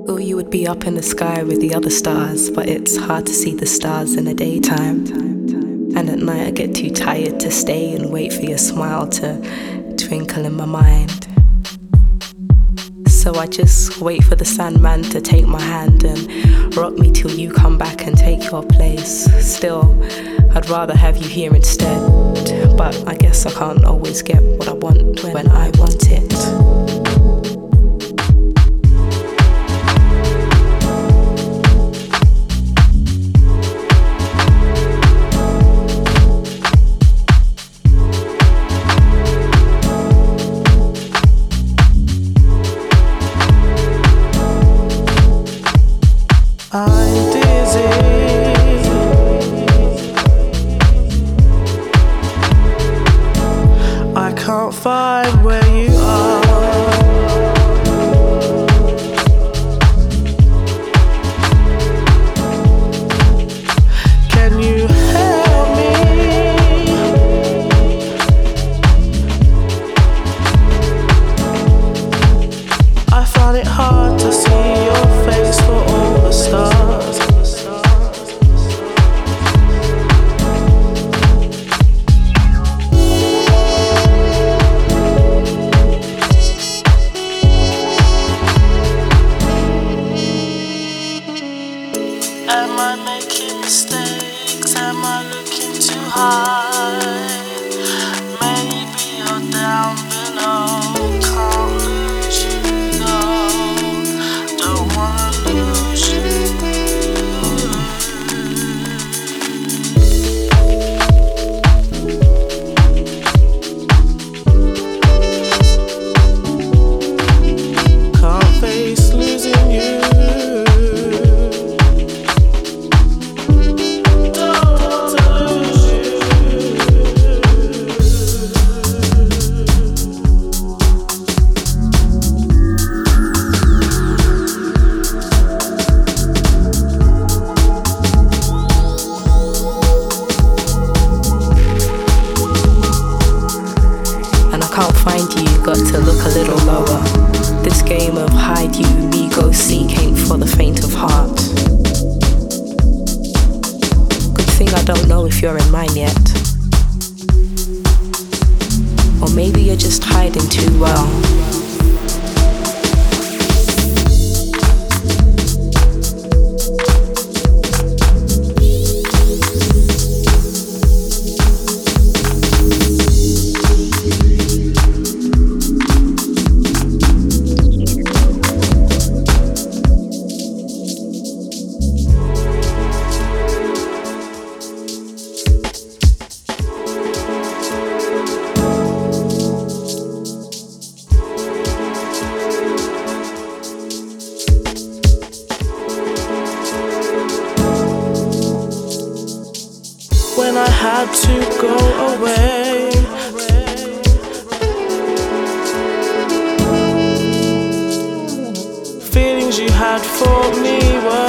Or you would be up in the sky with the other stars, but it's hard to see the stars in the daytime. And at night I get too tired to stay and wait for your smile to twinkle in my mind. So I just wait for the Sandman to take my hand and rock me till you come back and take your place. Still, I'd rather have you here instead, but I guess I can't always get what I want when I want it. I'm dizzy. I can't find where you are. Can you help me? I find it hard to see your face for all the stars. Am I making mistakes? Am I looking too high? Maybe you're down below. Can't lose you, no. Don't wanna lose you. Can't face losing you. Can't find you, got to look a little lower. This game of hide you, me go seek ain't for the faint of heart. Good thing I don't know if you're in mine yet. Or maybe you're just hiding too well. When I had to go away, feelings you had for me were